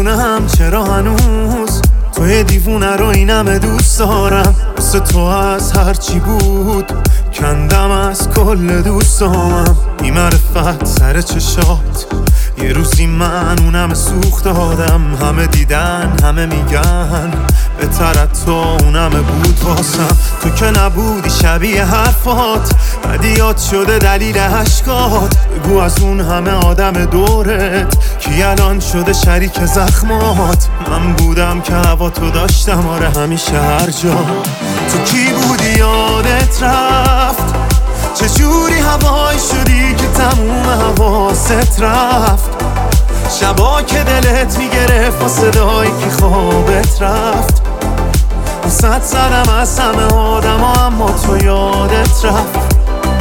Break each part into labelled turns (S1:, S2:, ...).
S1: نمیدونم چرا هنوز توی دیوونه رو اینم دوست دارم. واسه تو از هرچی بود کندم از کل دوستامم. بی معرفت سر چشات یه روزی من اونم سوخت دادم. همه دیدن همه میگن بهتر از تو اونم بود واسم. تو که نبودی شبیه حرفات، بدیات شده دلیل عشقات. بگو از اون همه آدم دورت کی الان شده شریک زخمات. من بودم که هوا تو داشتم آره همیشه هر جا. تو کی بودی یادت رفت؟ چجوری هوایی شدی که تموم حواست رفت؟ شبا که دلت میگرفت و صدایی که خوابت رفت. واسه زدم از همه آدم اما تو یادت رفت.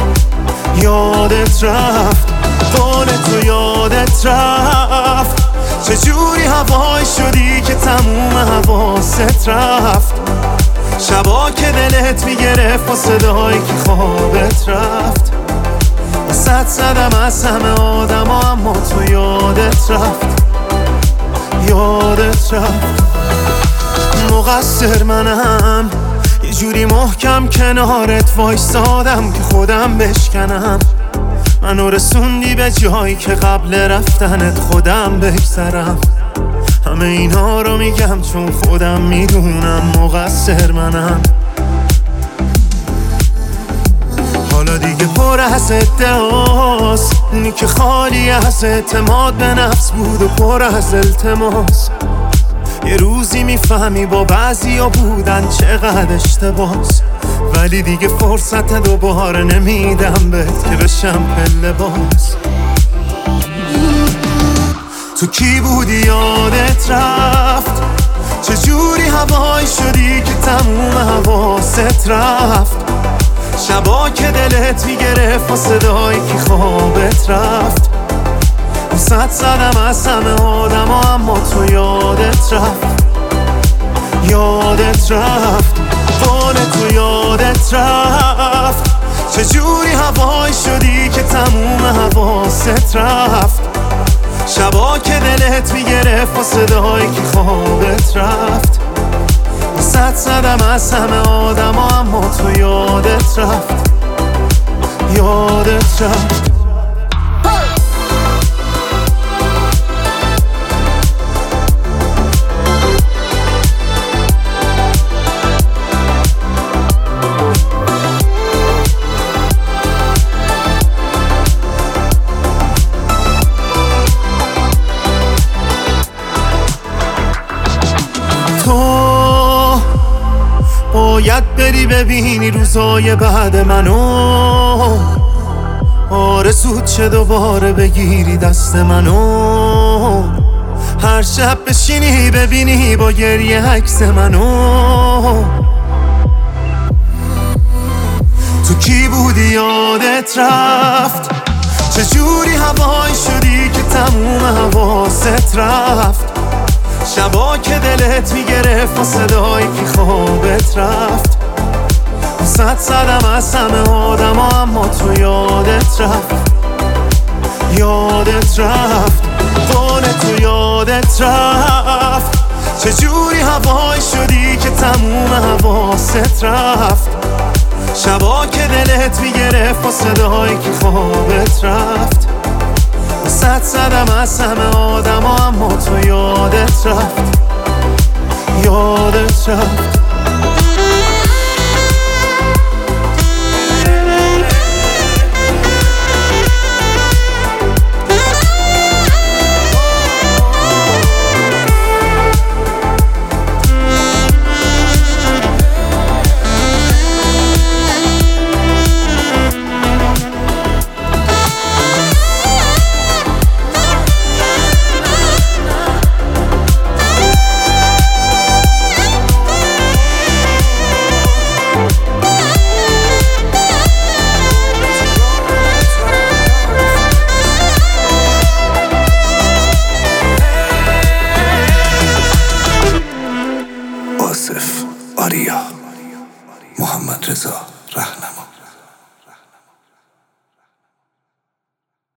S1: یادت رفت قول تو یادت رفت. چجوری هوایی شدی که تموم حواست رفت؟ شبا که دلت میگرفت و صدایی که خوابت رفت. واسه زدم از همه آدم اما تو یادت رفت. یادت رفت. مقصر منم، یه جوری محکم کنارت وایستادم که خودم بشکنم. منو رسوندی به جایی که قبل رفتنت خودم بگذرم. همه اینا رو میگم چون خودم میدونم مقصر منم. حالا دیگه پر از ادعاست، اونی که خالی از اعتماد به نفس بود و پر از التماس. یه روزی میفهمی با بعضیا بودن چقدر اشتباس. ولی دیگه فرصت دوباره نمیدم بهت که بشم پله باز. تو کی بودی یادت رفت؟ چجوری هوایی شدی که تموم حواست رفت؟ شبا که دلت میگرفت و صدایی که خوابت رفت. واسه زدم از همه آدم اما تو یادت رفت. یادت رفت قول تو یادت رفت. چجوری هوایی شدی که تموم حواست رفت؟ شبا که دلت میگرفت و صدایی که خوابت رفت. واسه زدم از همه آدم اما تو یادت رفت. یادت رفت. تو باید بری ببینی روزای بعد منو. آرزوت چه دوباره بگیری دست منو. هر شب بشینی ببینی با گریه عکس منو. تو کی بودی یادت رفت؟ چجوری هوایی شدی که تموم حواست رفت؟ شبا که دلت میگرفت و صدایی که خوابت رفت. واسه زدم از همه آدم اما تو یادت رفت. یادت رفت قول تو یادت رفت. چجوری هوایی شدی که تموم حواست رفت؟ شبا که دلت میگرفت و صدایی که خوابت رفت. واسه زدم از همه آدم اما تو یادت رفت. یادت رفت.